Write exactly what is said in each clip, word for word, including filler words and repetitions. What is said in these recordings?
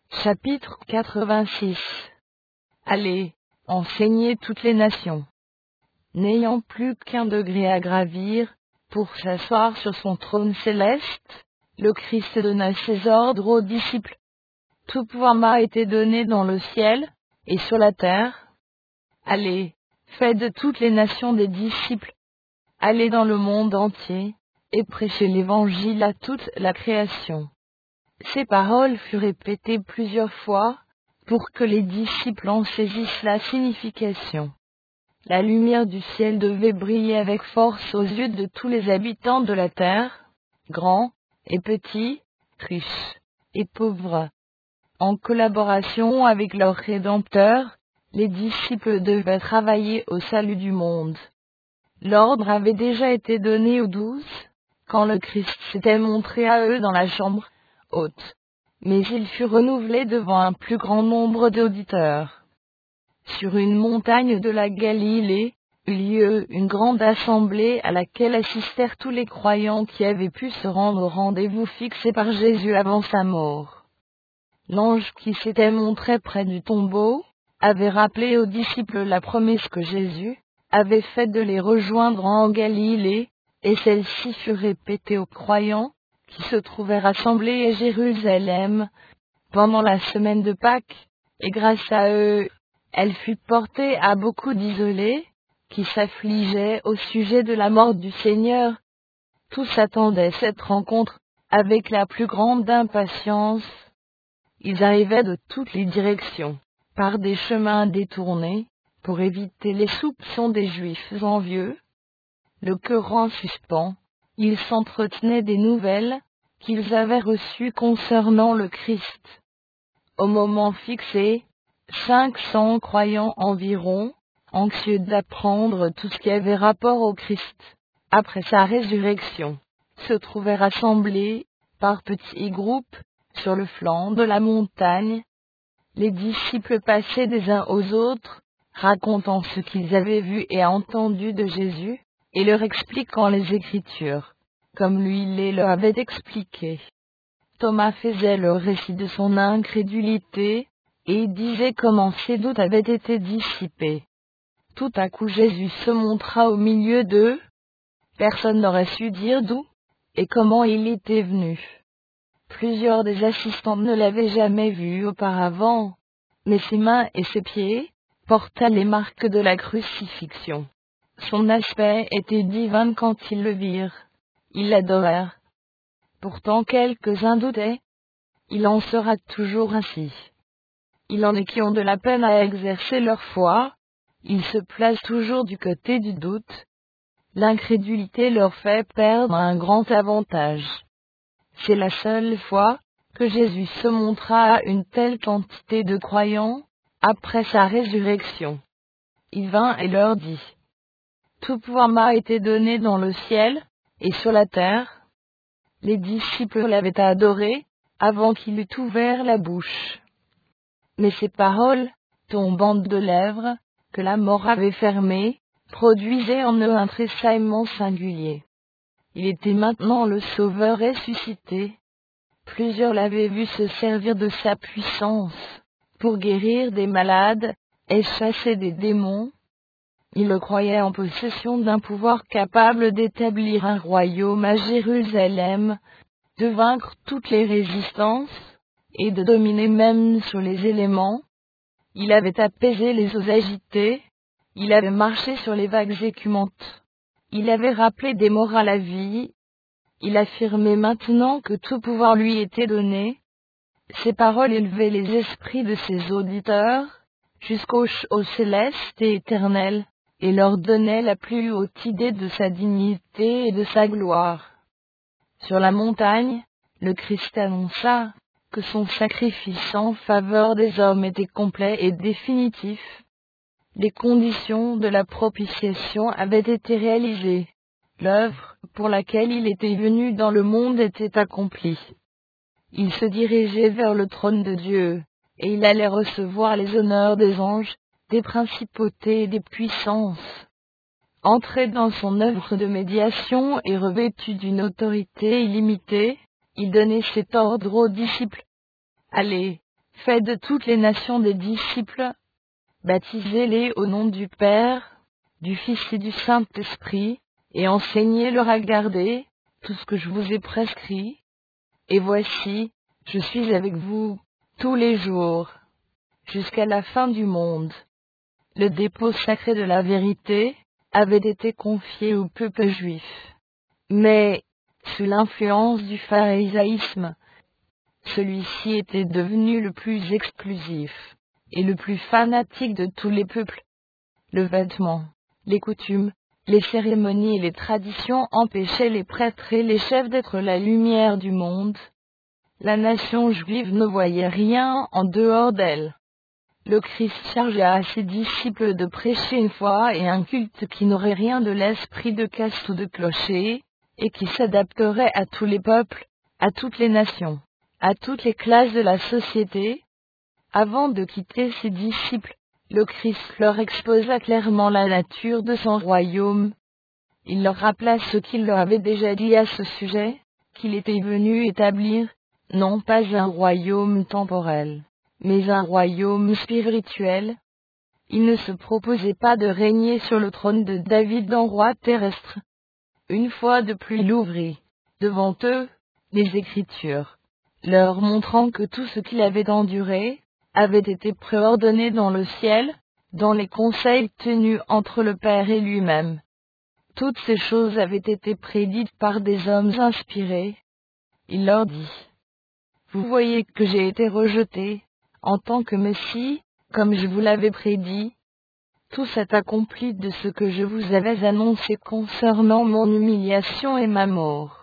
Chapitre quatre-vingt-six. Allez, enseignez toutes les nations. N'ayant plus qu'un degré à gravir, pour s'asseoir sur son trône céleste, le Christ donna ses ordres aux disciples. Tout pouvoir m'a été donné dans le ciel et sur la terre. Allez, faites de toutes les nations des disciples. Allez dans le monde entier, et prêchez l'évangile à toute la création. Ces paroles furent répétées plusieurs fois, pour que les disciples en saisissent la signification. La lumière du ciel devait briller avec force aux yeux de tous les habitants de la terre, grands et petits, riches et pauvres. En collaboration avec leur Rédempteur, les disciples devaient travailler au salut du monde. L'ordre avait déjà été donné aux douze, quand le Christ s'était montré à eux dans la chambre haute, mais il fut renouvelé devant un plus grand nombre d'auditeurs. Sur une montagne de la Galilée, eut lieu une grande assemblée à laquelle assistèrent tous les croyants qui avaient pu se rendre au rendez-vous fixé par Jésus avant sa mort. L'ange qui s'était montré près du tombeau avait rappelé aux disciples la promesse que Jésus avait faite de les rejoindre en Galilée, et celle-ci fut répétée aux croyants qui se trouvaient rassemblés à Jérusalem pendant la semaine de Pâques, et grâce à eux, elle fut portée à beaucoup d'isolés qui s'affligeaient au sujet de la mort du Seigneur. Tous attendaient cette rencontre avec la plus grande impatience. Ils arrivaient de toutes les directions, par des chemins détournés, pour éviter les soupçons des Juifs envieux. Le cœur en suspens, ils s'entretenaient des nouvelles qu'ils avaient reçues concernant le Christ. Au moment fixé, cinq cents croyants environ, anxieux d'apprendre tout ce qui avait rapport au Christ, après sa résurrection, se trouvaient rassemblés, par petits groupes, sur le flanc de la montagne. Les disciples passaient des uns aux autres, racontant ce qu'ils avaient vu et entendu de Jésus, et leur expliquant les Écritures, comme lui les leur avait expliquées. Thomas faisait le récit de son incrédulité, et disait comment ses doutes avaient été dissipés. Tout à coup Jésus se montra au milieu d'eux. Personne n'aurait su dire d'où et comment il était venu. Plusieurs des assistants ne l'avaient jamais vu auparavant, mais ses mains et ses pieds portaient les marques de la crucifixion. Son aspect était divin quand ils le virent. Ils l'adorèrent. Pourtant quelques-uns doutaient. Il en sera toujours ainsi. Il en est qui ont de la peine à exercer leur foi. Ils se placent toujours du côté du doute. L'incrédulité leur fait perdre un grand avantage. C'est la seule fois que Jésus se montra à une telle quantité de croyants, après sa résurrection. Il vint et leur dit: Tout pouvoir m'a été donné dans le ciel et sur la terre. Les disciples l'avaient adoré, avant qu'il eût ouvert la bouche. Mais ces paroles, tombant de lèvres, que la mort avait fermées, produisaient en eux un tressaillement singulier. Il était maintenant le Sauveur ressuscité. Plusieurs l'avaient vu se servir de sa puissance, pour guérir des malades et chasser des démons. Ils le croyaient en possession d'un pouvoir capable d'établir un royaume à Jérusalem, de vaincre toutes les résistances, et de dominer même sur les éléments. Il avait apaisé les eaux agitées, il avait marché sur les vagues écumantes, il avait rappelé des morts à la vie, il affirmait maintenant que tout pouvoir lui était donné. Ces paroles élevaient les esprits de ses auditeurs, jusqu'au au céleste et éternel, et leur donnaient la plus haute idée de sa dignité et de sa gloire. Sur la montagne, le Christ annonça que son sacrifice en faveur des hommes était complet et définitif. Les conditions de la propitiation avaient été réalisées. L'œuvre pour laquelle il était venu dans le monde était accomplie. Il se dirigeait vers le trône de Dieu, et il allait recevoir les honneurs des anges, des principautés et des puissances. Entré dans son œuvre de médiation et revêtu d'une autorité illimitée, il donnait cet ordre aux disciples: Allez, Faites de toutes les nations des disciples, baptisez-les au nom du Père, du Fils et du Saint-Esprit, et enseignez-leur à garder tout ce que je vous ai prescrit. Et voici, je suis avec vous tous les jours, jusqu'à la fin du monde. Le dépôt sacré de la vérité avait été confié au peuple juif. Mais, sous l'influence du pharisaïsme, celui-ci était devenu le plus exclusif et le plus fanatique de tous les peuples. Le vêtement, les coutumes, les cérémonies et les traditions empêchaient les prêtres et les chefs d'être la lumière du monde. La nation juive ne voyait rien en dehors d'elle. Le Christ chargea à ses disciples de prêcher une foi et un culte qui n'aurait rien de l'esprit de caste ou de clocher, et qui s'adapterait à tous les peuples, à toutes les nations, à toutes les classes de la société. Avant de quitter ses disciples, le Christ leur exposa clairement la nature de son royaume. Il leur rappela ce qu'il leur avait déjà dit à ce sujet, qu'il était venu établir, non pas un royaume temporel, mais un royaume spirituel. Il ne se proposait pas de régner sur le trône de David en roi terrestre. Une fois de plus il ouvrit, devant eux, les Écritures, leur montrant que tout ce qu'il avait enduré, avait été préordonné dans le ciel, dans les conseils tenus entre le Père et lui-même. Toutes ces choses avaient été prédites par des hommes inspirés. Il leur dit, « Vous voyez que j'ai été rejeté, en tant que Messie, comme je vous l'avais prédit. Tout s'est accompli de ce que je vous avais annoncé concernant mon humiliation et ma mort.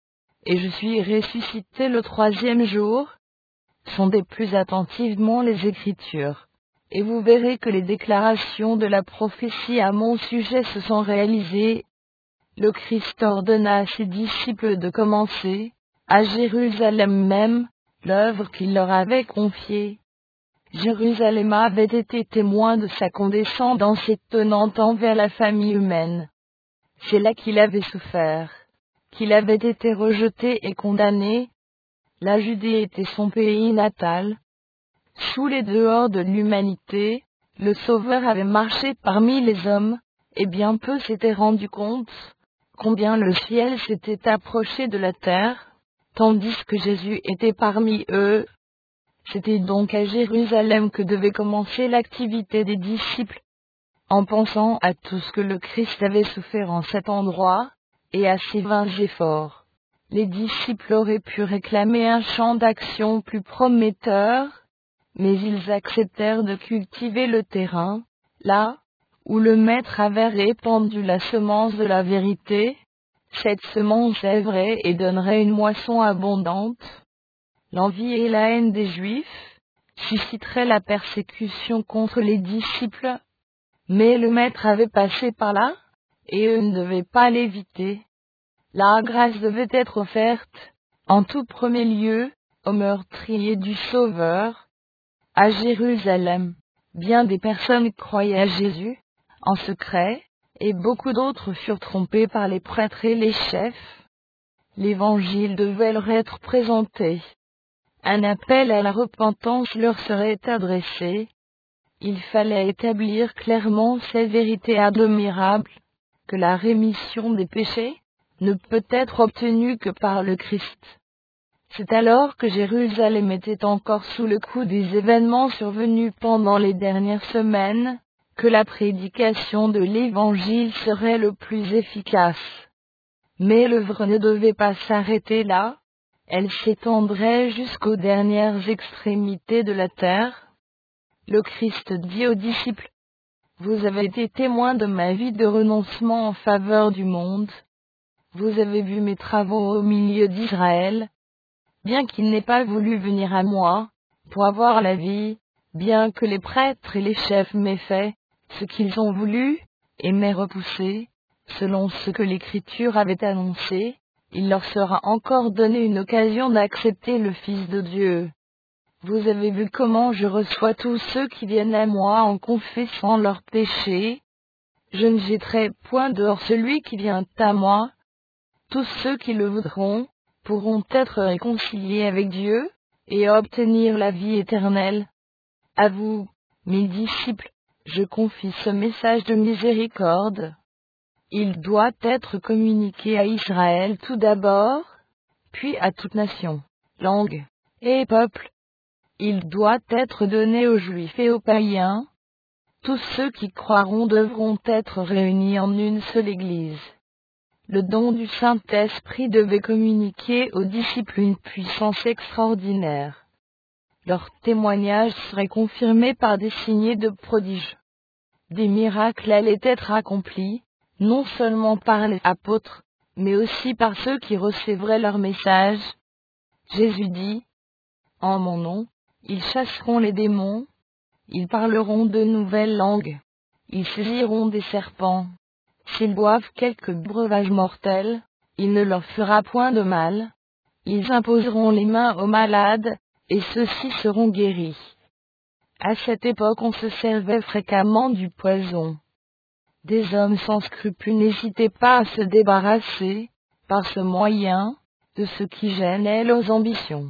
Et je suis ressuscité le troisième jour. » Sondez plus attentivement les Écritures, et vous verrez que les déclarations de la prophétie à mon sujet se sont réalisées. Le Christ ordonna à ses disciples de commencer, à Jérusalem même, l'œuvre qu'il leur avait confiée. Jérusalem avait été témoin de sa condescendance étonnante envers la famille humaine. C'est là qu'il avait souffert, qu'il avait été rejeté et condamné. La Judée était son pays natal. Sous les dehors de l'humanité, le Sauveur avait marché parmi les hommes, et bien peu s'étaient rendus compte combien le ciel s'était approché de la terre, tandis que Jésus était parmi eux. C'était donc à Jérusalem que devait commencer l'activité des disciples. En pensant à tout ce que le Christ avait souffert en cet endroit, et à ses vains efforts, les disciples auraient pu réclamer un champ d'action plus prometteur, mais ils acceptèrent de cultiver le terrain, là où le Maître avait répandu la semence de la vérité. Cette semence est vraie et donnerait une moisson abondante. L'envie et la haine des Juifs susciteraient la persécution contre les disciples, mais le Maître avait passé par là, et eux ne devaient pas l'éviter. La grâce devait être offerte, en tout premier lieu, aux meurtriers du Sauveur. À Jérusalem, bien des personnes croyaient à Jésus, en secret, et beaucoup d'autres furent trompés par les prêtres et les chefs. L'Évangile devait leur être présenté. Un appel à la repentance leur serait adressé. Il fallait établir clairement cette vérité admirable, que la rémission des péchés ne peut être obtenue que par le Christ. C'est alors que Jérusalem était encore sous le coup des événements survenus pendant les dernières semaines, que la prédication de l'Évangile serait le plus efficace. Mais l'œuvre ne devait pas s'arrêter là, elle s'étendrait jusqu'aux dernières extrémités de la terre. Le Christ dit aux disciples, « Vous avez été témoins de ma vie de renoncement en faveur du monde. Vous avez vu mes travaux au milieu d'Israël. Bien qu'il n'ait pas voulu venir à moi, pour avoir la vie, bien que les prêtres et les chefs m'aient fait ce qu'ils ont voulu, et m'aient repoussé, selon ce que l'Écriture avait annoncé, il leur sera encore donné une occasion d'accepter le Fils de Dieu. Vous avez vu comment je reçois tous ceux qui viennent à moi en confessant leurs péchés. Je ne jetterai point dehors celui qui vient à moi. Tous ceux qui le voudront pourront être réconciliés avec Dieu, et obtenir la vie éternelle. À vous, mes disciples, je confie ce message de miséricorde. Il doit être communiqué à Israël tout d'abord, puis à toute nation, langue et peuple. Il doit être donné aux Juifs et aux païens. Tous ceux qui croiront devront être réunis en une seule Église. Le don du Saint-Esprit devait communiquer aux disciples une puissance extraordinaire. Leur témoignage serait confirmé par des signes et de prodiges. Des miracles allaient être accomplis, non seulement par les apôtres, mais aussi par ceux qui recevraient leur message. Jésus dit, « En mon nom, ils chasseront les démons, ils parleront de nouvelles langues, ils saisiront des serpents. S'ils boivent quelque breuvage mortel, il ne leur fera point de mal. Ils imposeront les mains aux malades, et ceux-ci seront guéris. » À cette époque on se servait fréquemment du poison. Des hommes sans scrupules n'hésitaient pas à se débarrasser, par ce moyen, de ce qui gênait leurs ambitions.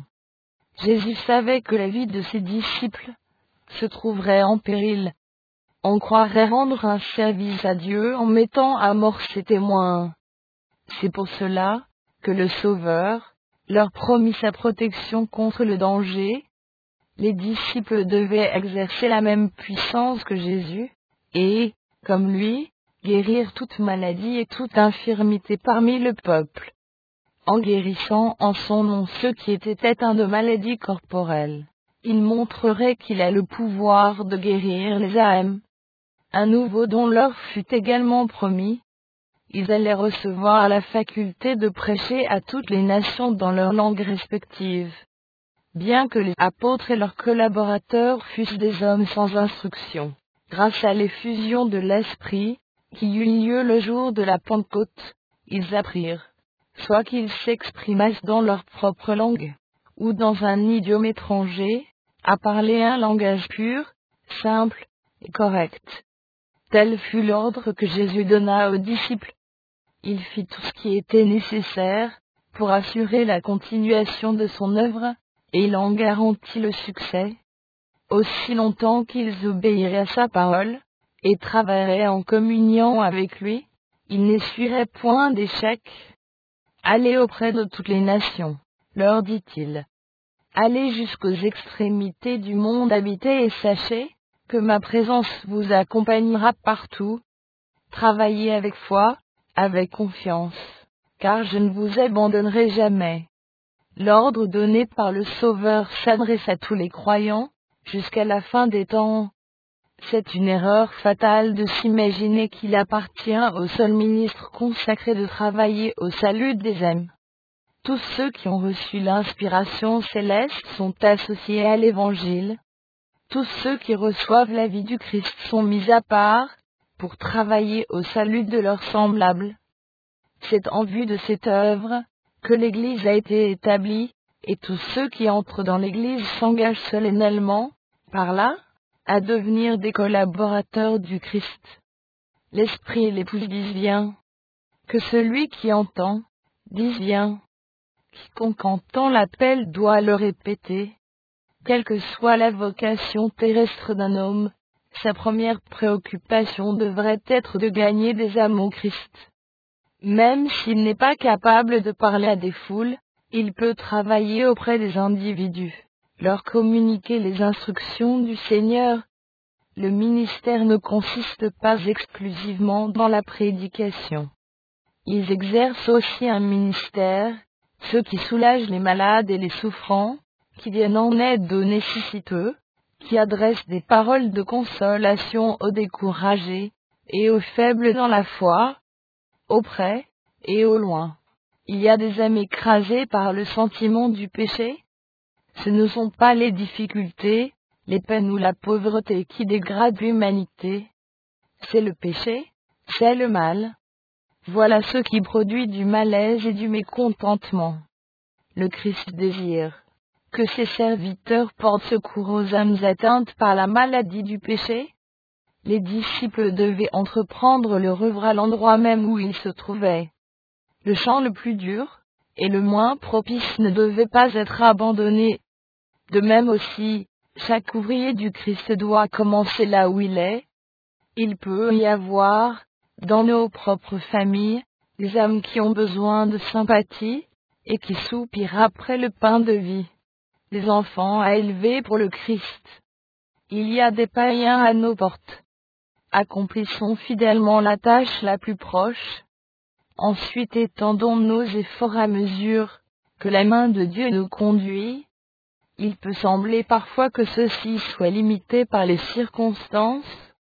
Jésus savait que la vie de ses disciples se trouverait en péril. On croirait rendre un service à Dieu en mettant à mort ses témoins. C'est pour cela que le Sauveur leur promit sa protection contre le danger. Les disciples devaient exercer la même puissance que Jésus, et, comme lui, guérir toute maladie et toute infirmité parmi le peuple, en guérissant en son nom ceux qui étaient atteints de maladies corporelles. Il montrerait qu'il a le pouvoir de guérir les âmes. Un nouveau don leur fut également promis. Ils allaient recevoir la faculté de prêcher à toutes les nations dans leurs langues respectives. Bien que les apôtres et leurs collaborateurs fussent des hommes sans instruction, grâce à l'effusion de l'Esprit, qui eut lieu le jour de la Pentecôte, ils apprirent, soit qu'ils s'exprimassent dans leur propre langue, ou dans un idiome étranger, à parler un langage pur, simple et correct. Tel fut l'ordre que Jésus donna aux disciples. Il fit tout ce qui était nécessaire pour assurer la continuation de son œuvre, et il en garantit le succès. Aussi longtemps qu'ils obéiraient à sa parole, et travailleraient en communion avec lui, ils n'essuieraient point d'échec. Allez auprès de toutes les nations, leur dit-il. Allez jusqu'aux extrémités du monde habité et sachez que ma présence vous accompagnera partout. Travaillez avec foi, avec confiance, car je ne vous abandonnerai jamais. L'ordre donné par le Sauveur s'adresse à tous les croyants, jusqu'à la fin des temps. C'est une erreur fatale de s'imaginer qu'il appartient au seul ministre consacré de travailler au salut des âmes. Tous ceux qui ont reçu l'inspiration céleste sont associés à l'Évangile. Tous ceux qui reçoivent la vie du Christ sont mis à part, pour travailler au salut de leurs semblables. C'est en vue de cette œuvre que l'Église a été établie, et tous ceux qui entrent dans l'Église s'engagent solennellement, par là, à devenir des collaborateurs du Christ. L'Esprit et l'Épouse disent viens. Que celui qui entend, dise viens. Quiconque entend l'appel doit le répéter. Quelle que soit la vocation terrestre d'un homme, sa première préoccupation devrait être de gagner des âmes au Christ. Même s'il n'est pas capable de parler à des foules, il peut travailler auprès des individus, leur communiquer les instructions du Seigneur. Le ministère ne consiste pas exclusivement dans la prédication. Ils exercent aussi un ministère, ceux qui soulagent les malades et les souffrants, qui viennent en aide aux nécessiteux, qui adressent des paroles de consolation aux découragés, et aux faibles dans la foi, auprès et au loin. Il y a des âmes écrasées par le sentiment du péché. Ce ne sont pas les difficultés, les peines ou la pauvreté qui dégradent l'humanité. C'est le péché, c'est le mal. Voilà ce qui produit du malaise et du mécontentement. Le Christ désire que ses serviteurs portent secours aux âmes atteintes par la maladie du péché. Les disciples devaient entreprendre leur œuvre à l'endroit même où ils se trouvaient. Le champ le plus dur et le moins propice ne devait pas être abandonné. De même aussi, chaque ouvrier du Christ doit commencer là où il est. Il peut y avoir, dans nos propres familles, des âmes qui ont besoin de sympathie, et qui soupirent après le pain de vie. Des enfants à élever pour le Christ. Il y a des païens à nos portes. Accomplissons fidèlement la tâche la plus proche. Ensuite étendons nos efforts à mesure que la main de Dieu nous conduit. Il peut sembler parfois que ceux-ci soient limités par les circonstances,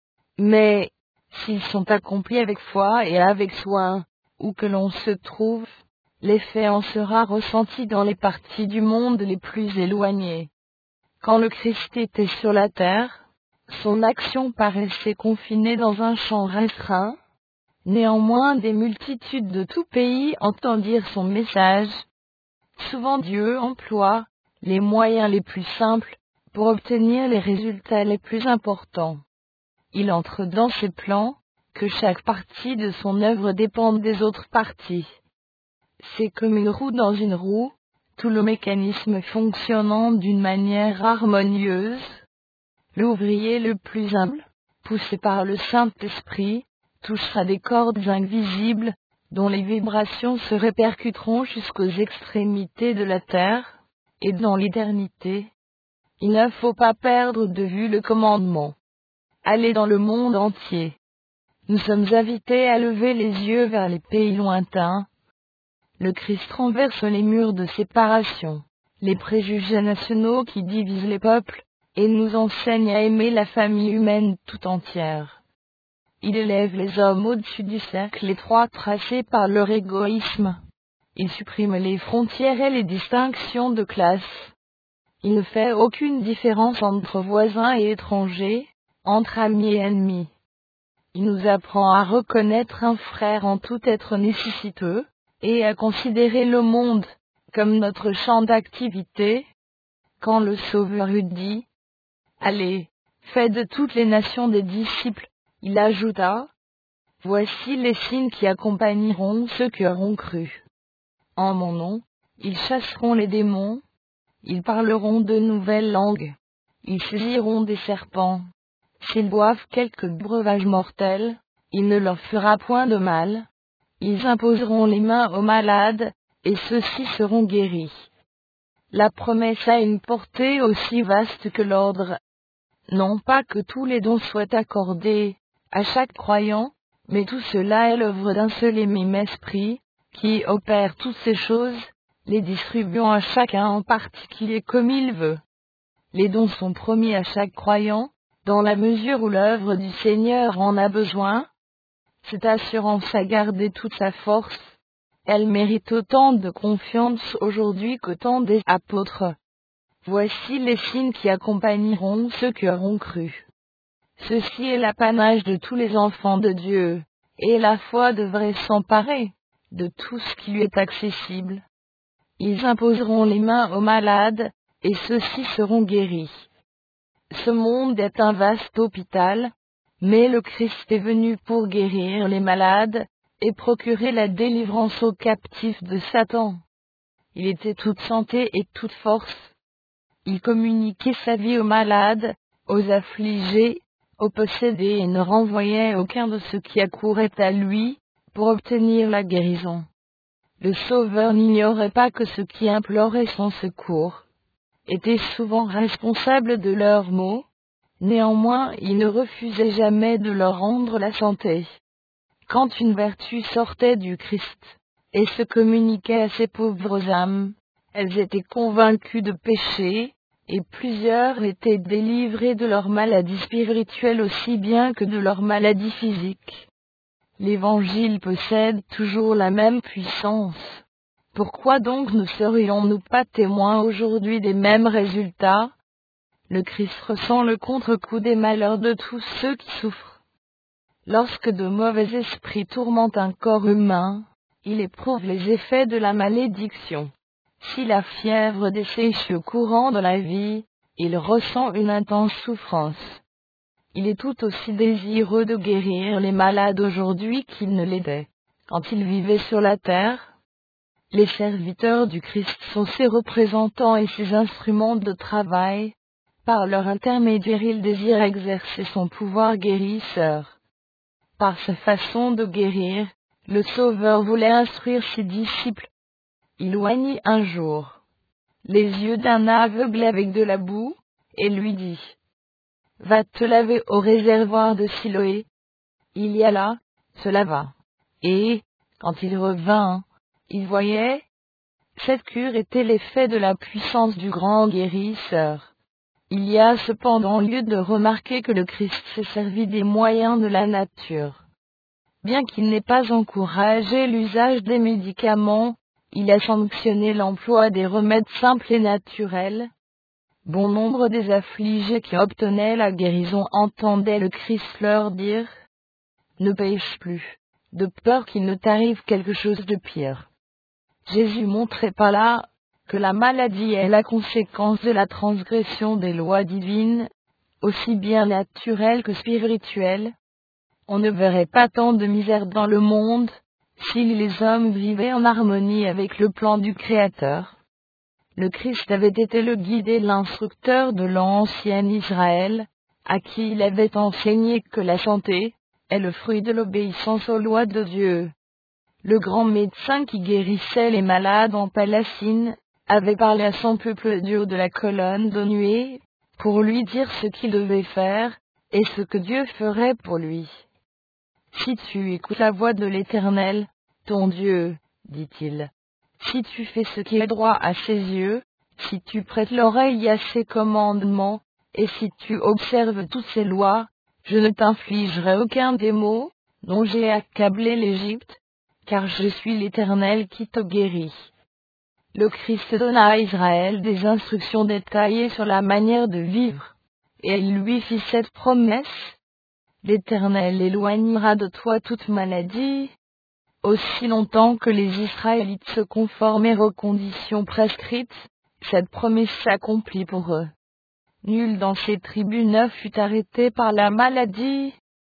mais s'ils sont accomplis avec foi et avec soin, où que l'on se trouve, l'effet en sera ressenti dans les parties du monde les plus éloignées. Quand le Christ était sur la terre, son action paraissait confinée dans un champ restreint. Néanmoins, des multitudes de tout pays entendirent son message. Souvent Dieu emploie les moyens les plus simples pour obtenir les résultats les plus importants. Il entre dans ses plans, que chaque partie de son œuvre dépende des autres parties. C'est comme une roue dans une roue, tout le mécanisme fonctionnant d'une manière harmonieuse. L'ouvrier le plus humble, poussé par le Saint-Esprit, touchera des cordes invisibles, dont les vibrations se répercuteront jusqu'aux extrémités de la terre, et dans l'éternité. Il ne faut pas perdre de vue le commandement. Allez dans le monde entier. Nous sommes invités à lever les yeux vers les pays lointains. Le Christ renverse les murs de séparation, les préjugés nationaux qui divisent les peuples, et nous enseigne à aimer la famille humaine tout entière. Il élève les hommes au-dessus du cercle étroit tracé par leur égoïsme. Il supprime les frontières et les distinctions de classe. Il ne fait aucune différence entre voisins et étrangers, entre amis et ennemis. Il nous apprend à reconnaître un frère en tout être nécessiteux, et à considérer le monde comme notre champ d'activité. Quand le Sauveur eut dit « Allez, faites de toutes les nations des disciples », il ajouta « Voici les signes qui accompagneront ceux qui auront cru. En mon nom, ils chasseront les démons, ils parleront de nouvelles langues, ils saisiront des serpents. S'ils boivent quelque breuvage mortel, il ne leur fera point de mal. Ils imposeront les mains aux malades, et ceux-ci seront guéris. » La promesse a une portée aussi vaste que l'ordre. Non pas que tous les dons soient accordés à chaque croyant, mais tout cela est l'œuvre d'un seul et même esprit, qui opère toutes ces choses, les distribuant à chacun en particulier comme il veut. Les dons sont promis à chaque croyant, dans la mesure où l'œuvre du Seigneur en a besoin. Cette assurance a gardé toute sa force. Elle mérite autant de confiance aujourd'hui qu'autant des apôtres. Voici les signes qui accompagneront ceux qui auront cru. Ceci est l'apanage de tous les enfants de Dieu, et la foi devrait s'emparer de tout ce qui lui est accessible. Ils imposeront les mains aux malades, et ceux-ci seront guéris. Ce monde est un vaste hôpital, mais le Christ est venu pour guérir les malades, et procurer la délivrance aux captifs de Satan. Il était toute santé et toute force. Il communiquait sa vie aux malades, aux affligés, aux possédés et ne renvoyait aucun de ceux qui accouraient à lui, pour obtenir la guérison. Le Sauveur n'ignorait pas que ceux qui imploraient son secours étaient souvent responsables de leurs maux, néanmoins il ne refusait jamais de leur rendre la santé. Quand une vertu sortait du Christ, et se communiquait à ces pauvres âmes, elles étaient convaincues de péché, et plusieurs étaient délivrés de leur maladie spirituelle aussi bien que de leur maladie physique. L'Évangile possède toujours la même puissance. Pourquoi donc ne serions-nous pas témoins aujourd'hui des mêmes résultats? Le Christ ressent le contre-coup des malheurs de tous ceux qui souffrent. Lorsque de mauvais esprits tourmentent un corps humain, il éprouve les effets de la malédiction. Si la fièvre desséche le courant de la vie, il ressent une intense souffrance. Il est tout aussi désireux de guérir les malades aujourd'hui qu'il ne l'était quand il vivait sur la terre. Les serviteurs du Christ sont ses représentants et ses instruments de travail. Par leur intermédiaire, il désire exercer son pouvoir guérisseur. Par sa façon de guérir, le Sauveur voulait instruire ses disciples. Il oignit un jour les yeux d'un aveugle avec de la boue, et lui dit: « Va te laver au réservoir de Siloé. » Il y alla, se lava. Et, quand il revint, il voyait. Cette cure était l'effet de la puissance du grand guérisseur. Il y a cependant lieu de remarquer que le Christ s'est servi des moyens de la nature. Bien qu'il n'ait pas encouragé l'usage des médicaments, il a sanctionné l'emploi des remèdes simples et naturels. Bon nombre des affligés qui obtenaient la guérison entendaient le Christ leur dire: « Ne pêche plus, de peur qu'il ne t'arrive quelque chose de pire. » Jésus montrait par là que la maladie est la conséquence de la transgression des lois divines, aussi bien naturelles que spirituelles. On ne verrait pas tant de misère dans le monde si les hommes vivaient en harmonie avec le plan du Créateur. Le Christ avait été le guide et l'instructeur de l'ancien Israël, à qui il avait enseigné que la santé est le fruit de l'obéissance aux lois de Dieu. Le grand médecin qui guérissait les malades en Palestine avait parlé à son peuple du haut de la colonne de nuée, pour lui dire ce qu'il devait faire, et ce que Dieu ferait pour lui. « Si tu écoutes la voix de l'Éternel, ton Dieu, dit-il, si tu fais ce qui est droit à ses yeux, si tu prêtes l'oreille à ses commandements, et si tu observes toutes ses lois, je ne t'infligerai aucun des maux dont j'ai accablé l'Égypte, car je suis l'Éternel qui te guérit. » Le Christ donna à Israël des instructions détaillées sur la manière de vivre, et il lui fit cette promesse: « L'Éternel éloignera de toi toute maladie. » Aussi longtemps que les Israélites se conformèrent aux conditions prescrites, cette promesse s'accomplit pour eux. Nul dans ces tribus ne fut arrêté par la maladie.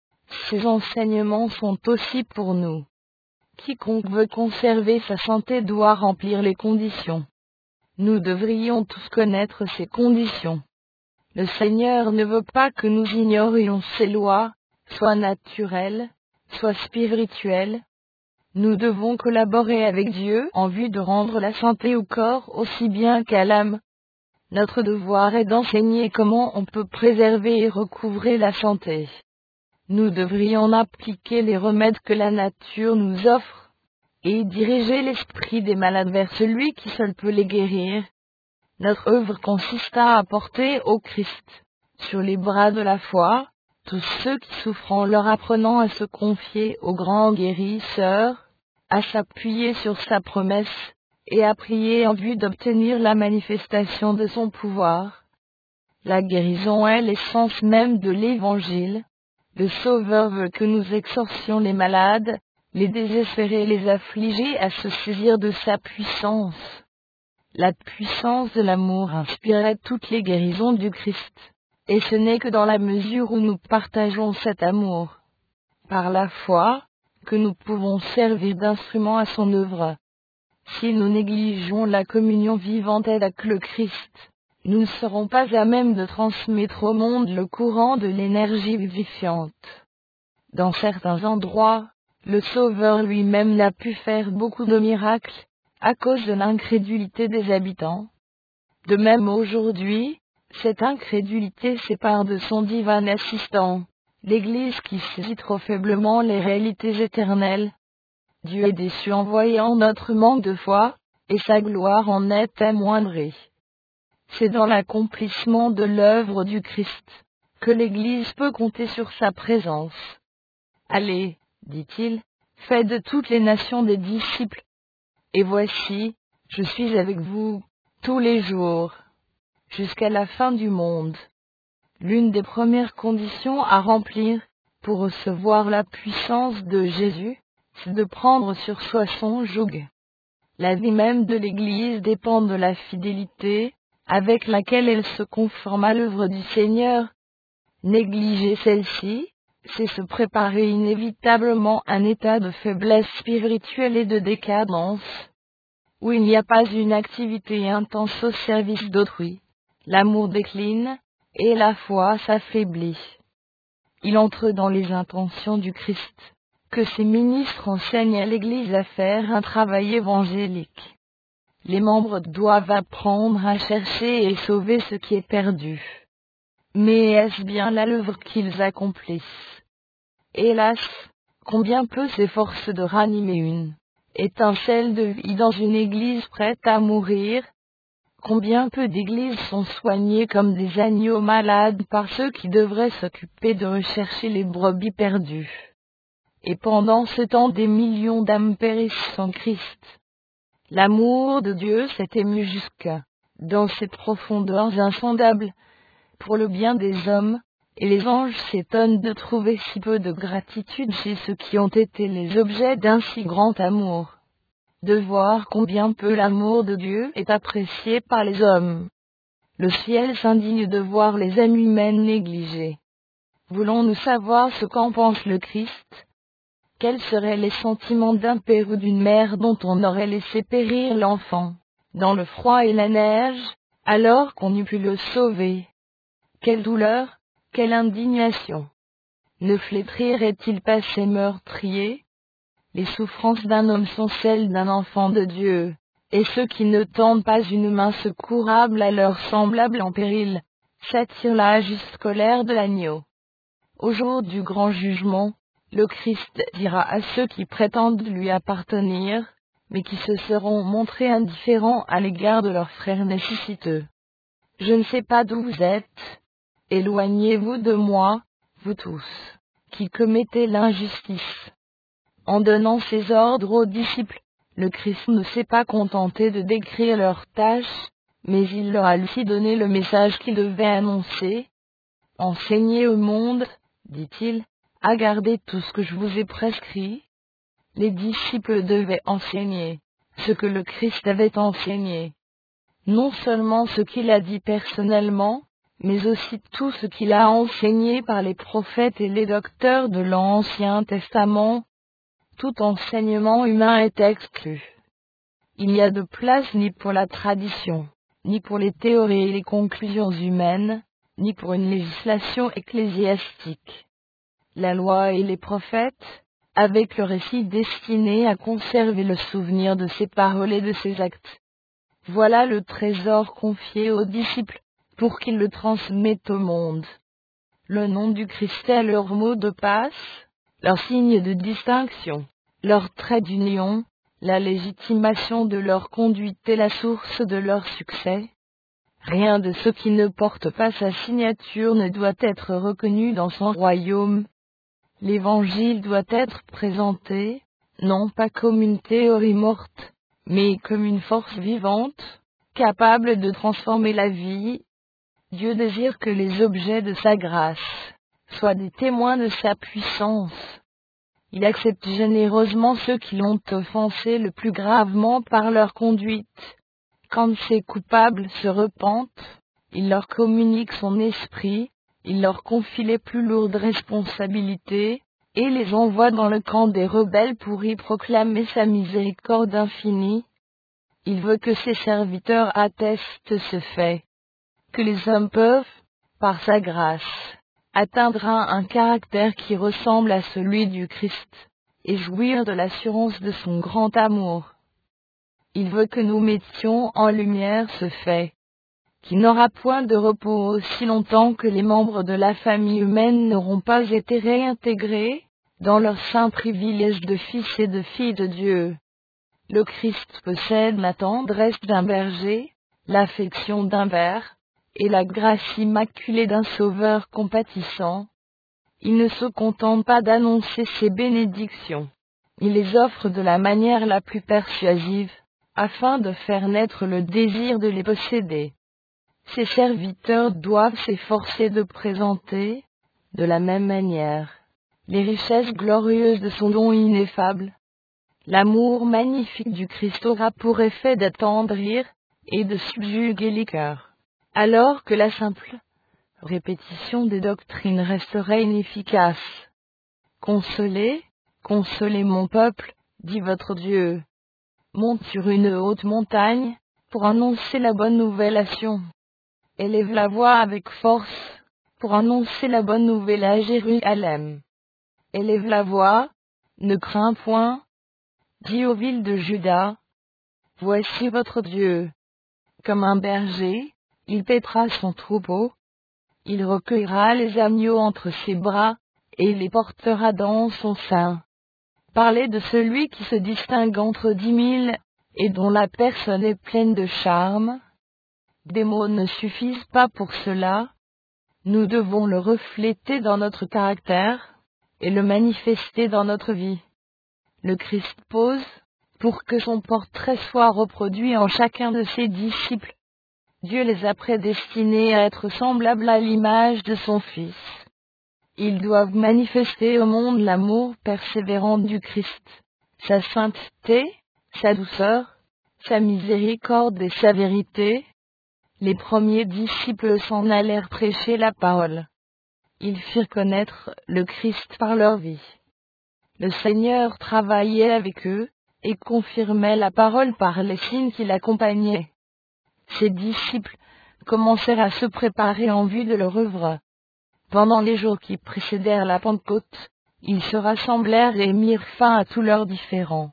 Ces enseignements sont aussi pour nous. Quiconque veut conserver sa santé doit remplir les conditions. Nous devrions tous connaître ces conditions. Le Seigneur ne veut pas que nous ignorions ses lois, soit naturelles, soit spirituelles. Nous devons collaborer avec Dieu en vue de rendre la santé au corps aussi bien qu'à l'âme. Notre devoir est d'enseigner comment on peut préserver et recouvrer la santé. Nous devrions appliquer les remèdes que la nature nous offre, et diriger l'esprit des malades vers celui qui seul peut les guérir. Notre œuvre consiste à apporter au Christ, sur les bras de la foi, tous ceux qui souffrent en leur apprenant à se confier au grand guérisseur, à s'appuyer sur sa promesse, et à prier en vue d'obtenir la manifestation de son pouvoir. La guérison est l'essence même de l'Évangile. Le Sauveur veut que nous exorcions les malades, les désespérés et les affligés à se saisir de sa puissance. La puissance de l'amour inspirait toutes les guérisons du Christ, et ce n'est que dans la mesure où nous partageons cet amour, par la foi, que nous pouvons servir d'instrument à son œuvre. Si nous négligeons la communion vivante avec le Christ, nous ne serons pas à même de transmettre au monde le courant de l'énergie vivifiante. Dans certains endroits, le Sauveur lui-même n'a pu faire beaucoup de miracles, à cause de l'incrédulité des habitants. De même aujourd'hui, cette incrédulité sépare de son divin assistant, l'Église qui saisit trop faiblement les réalités éternelles. Dieu est déçu en voyant notre manque de foi, et sa gloire en est amoindrie. C'est dans l'accomplissement de l'œuvre du Christ que l'Église peut compter sur sa présence. Allez, dit-il, faites de toutes les nations des disciples. Et voici, je suis avec vous tous les jours, jusqu'à la fin du monde. L'une des premières conditions à remplir pour recevoir la puissance de Jésus, c'est de prendre sur soi son joug. La vie même de l'Église dépend de la fidélité avec laquelle elle se conforme à l'œuvre du Seigneur. Négliger celle-ci, c'est se préparer inévitablement à un état de faiblesse spirituelle et de décadence. où il n'y a pas une activité intense au service d'autrui, l'amour décline, et la foi s'affaiblit. Il entre dans les intentions du Christ, que ses ministres enseignent à l'Église à faire un travail évangélique. Les membres doivent apprendre à chercher et sauver ce qui est perdu. Mais est-ce bien là l'œuvre qu'ils accomplissent? Hélas, combien peu s'efforcent de ranimer une étincelle de vie dans une église prête à mourir? Combien peu d'églises sont soignées comme des agneaux malades par ceux qui devraient s'occuper de rechercher les brebis perdues? Et pendant ce temps des millions d'âmes périssent sans Christ. L'amour de Dieu s'est ému jusqu'à dans ses profondeurs insondables, pour le bien des hommes, et les anges s'étonnent de trouver si peu de gratitude chez ceux qui ont été les objets d'un si grand amour. De voir combien peu l'amour de Dieu est apprécié par les hommes. Le ciel s'indigne de voir les âmes humaines négligées. Voulons-nous savoir ce qu'en pense le Christ? Quels seraient les sentiments d'un père ou d'une mère dont on aurait laissé périr l'enfant, dans le froid et la neige, alors qu'on eût pu le sauver? Quelle douleur, quelle indignation! Ne flétrirait-il pas ces meurtriers? Les souffrances d'un homme sont celles d'un enfant de Dieu, et ceux qui ne tendent pas une main secourable à leurs semblables en péril, s'attirent la juste colère de l'agneau. Au jour du grand jugement, le Christ dira à ceux qui prétendent lui appartenir, mais qui se seront montrés indifférents à l'égard de leurs frères nécessiteux: je ne sais pas d'où vous êtes. Éloignez-vous de moi, vous tous, qui commettez l'injustice. En donnant ses ordres aux disciples, le Christ ne s'est pas contenté de décrire leurs tâches, mais il leur a aussi donné le message qu'il devait annoncer. Enseignez au monde, dit-il, à garder tout ce que je vous ai prescrit. Les disciples devaient enseigner ce que le Christ avait enseigné. Non seulement ce qu'il a dit personnellement, mais aussi tout ce qu'il a enseigné par les prophètes et les docteurs de l'Ancien Testament. Tout enseignement humain est exclu. Il n'y a de place ni pour la tradition, ni pour les théories et les conclusions humaines, ni pour une législation ecclésiastique. La loi et les prophètes, avec le récit destiné à conserver le souvenir de ses paroles et de ses actes. Voilà le trésor confié aux disciples, pour qu'ils le transmettent au monde. Le nom du Christ est leur mot de passe, leur signe de distinction, leur trait d'union, la légitimation de leur conduite et la source de leur succès. Rien de ce qui ne porte pas sa signature ne doit être reconnu dans son royaume. L'Évangile doit être présenté, non pas comme une théorie morte, mais comme une force vivante, capable de transformer la vie. Dieu désire que les objets de sa grâce soient des témoins de sa puissance. Il accepte généreusement ceux qui l'ont offensé le plus gravement par leur conduite. Quand ces coupables se repentent, il leur communique son esprit, il leur confie les plus lourdes responsabilités, et les envoie dans le camp des rebelles pour y proclamer sa miséricorde infinie. Il veut que ses serviteurs attestent ce fait, que les hommes peuvent, par sa grâce, atteindre un caractère qui ressemble à celui du Christ, et jouir de l'assurance de son grand amour. Il veut que nous mettions en lumière ce fait, qui n'aura point de repos aussi longtemps que les membres de la famille humaine n'auront pas été réintégrés dans leur saint privilège de fils et de filles de Dieu. Le Christ possède la tendresse d'un berger, l'affection d'un père, et la grâce immaculée d'un sauveur compatissant. Il ne se contente pas d'annoncer ses bénédictions. Il les offre de la manière la plus persuasive, afin de faire naître le désir de les posséder. Ses serviteurs doivent s'efforcer de présenter, de la même manière, les richesses glorieuses de son don ineffable. L'amour magnifique du Christ aura pour effet d'attendrir et de subjuguer les cœurs, alors que la simple répétition des doctrines resterait inefficace. Consolez, consolez mon peuple, dit votre Dieu. monte sur une haute montagne, pour annoncer la bonne nouvelle à Sion. Élève la voix avec force, pour annoncer la bonne nouvelle à Jérusalem. Élève la voix, ne crains point, dis aux villes de Juda, voici votre Dieu. Comme un berger, il paîtra son troupeau, il recueillera les agneaux entre ses bras, et les portera dans son sein. Parlez de celui qui se distingue entre dix mille, et dont la personne est pleine de charme. Des mots ne suffisent pas pour cela. Nous devons le refléter dans notre caractère, et le manifester dans notre vie. Le Christ pose, pour que son portrait soit reproduit en chacun de ses disciples. Dieu les a prédestinés à être semblables à l'image de son Fils. Ils doivent manifester au monde l'amour persévérant du Christ, sa sainteté, sa douceur, sa miséricorde et sa vérité. Les premiers disciples s'en allèrent prêcher la parole. Ils firent connaître le Christ par leur vie. Le Seigneur travaillait avec eux, et confirmait la parole par les signes qui l'accompagnaient. Ses disciples commencèrent à se préparer en vue de leur œuvre. Pendant les jours qui précédèrent la Pentecôte, ils se rassemblèrent et mirent fin à tous leurs différends.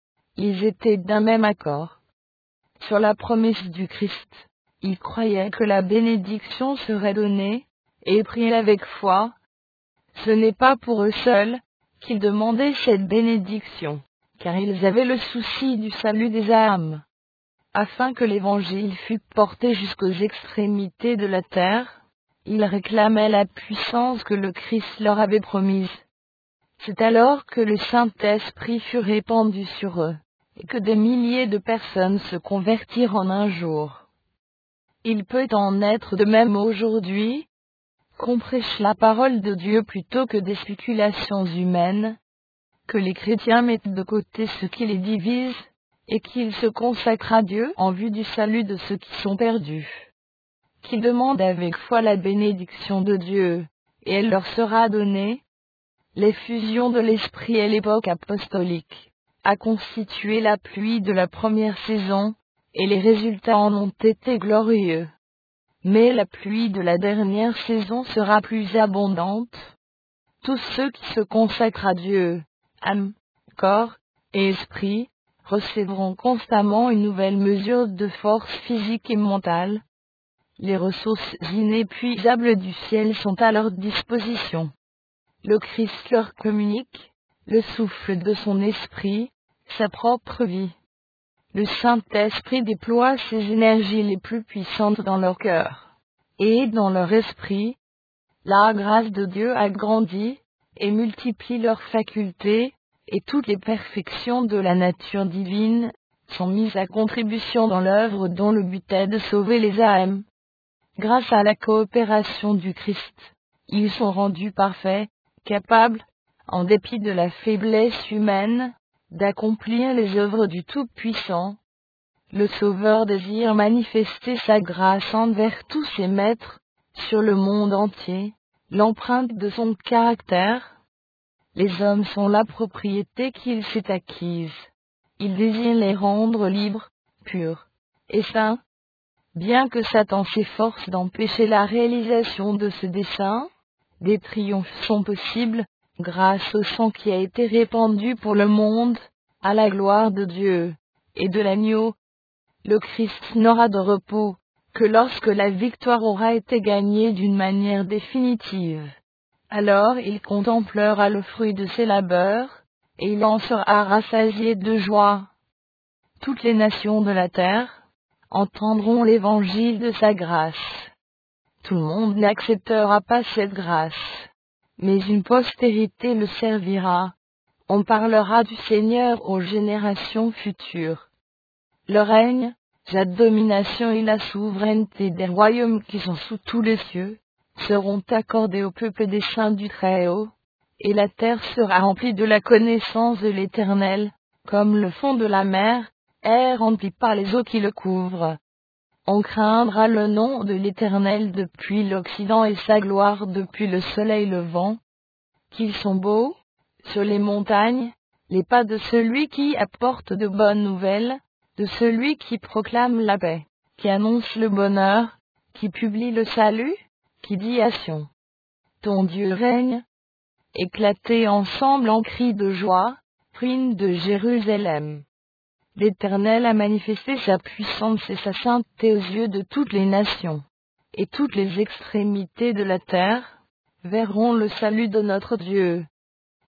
Ils étaient d'un même accord sur la promesse du Christ. Ils croyaient que la bénédiction serait donnée, et priaient avec foi. Ce n'est pas pour eux seuls qu'ils demandaient cette bénédiction, car ils avaient le souci du salut des âmes. Afin que l'Évangile fût porté jusqu'aux extrémités de la terre, ils réclamaient la puissance que le Christ leur avait promise. C'est alors que le Saint-Esprit fut répandu sur eux, et que des milliers de personnes se convertirent en un jour. Il peut en être de même aujourd'hui, qu'on prêche la parole de Dieu plutôt que des spéculations humaines, que les chrétiens mettent de côté ce qui les divise, et qu'ils se consacrent à Dieu en vue du salut de ceux qui sont perdus. Qu'ils demandent avec foi la bénédiction de Dieu, et elle leur sera donnée. L'effusion de l'Esprit et l'époque apostolique a constitué la pluie de la première saison, et les résultats en ont été glorieux. Mais la pluie de la dernière saison sera plus abondante. Tous ceux qui se consacrent à Dieu, âme, corps et esprit, recevront constamment une nouvelle mesure de force physique et mentale. Les ressources inépuisables du ciel sont à leur disposition. Le Christ leur communique le souffle de son esprit, sa propre vie. Le Saint-Esprit déploie ses énergies les plus puissantes dans leur cœur et dans leur esprit. La grâce de Dieu agrandit et multiplie leurs facultés, et toutes les perfections de la nature divine sont mises à contribution dans l'œuvre dont le but est de sauver les âmes. Grâce à la coopération du Christ, ils sont rendus parfaits, capables, en dépit de la faiblesse humaine, d'accomplir les œuvres du Tout-Puissant. Le Sauveur désire manifester sa grâce envers tous ses maîtres, sur le monde entier, l'empreinte de son caractère. Les hommes sont la propriété qu'il s'est acquise. Il désire les rendre libres, purs et saints. Bien que Satan s'efforce d'empêcher la réalisation de ce dessein, des triomphes sont possibles, grâce au sang qui a été répandu pour le monde, à la gloire de Dieu et de l'agneau. Le Christ n'aura de repos que lorsque la victoire aura été gagnée d'une manière définitive. Alors il contemplera le fruit de ses labeurs, et il en sera rassasié de joie. Toutes les nations de la terre entendront l'évangile de sa grâce. Tout le monde n'acceptera pas cette grâce, mais une postérité le servira. On parlera du Seigneur aux générations futures. Le règne, la domination et la souveraineté des royaumes qui sont sous tous les cieux seront accordés au peuple des saints du Très-Haut, et la terre sera remplie de la connaissance de l'Éternel, comme le fond de la mer est rempli par les eaux qui le couvrent. On craindra le nom de l'Éternel depuis l'Occident et sa gloire depuis le soleil levant. Qu'ils sont beaux, sur les montagnes, les pas de celui qui apporte de bonnes nouvelles, de celui qui proclame la paix, qui annonce le bonheur, qui publie le salut, qui dit à Sion: ton Dieu règne. Éclatez ensemble en cris de joie, ruines de Jérusalem. L'Éternel a manifesté sa puissance et sa sainteté aux yeux de toutes les nations, et toutes les extrémités de la terre verront le salut de notre Dieu.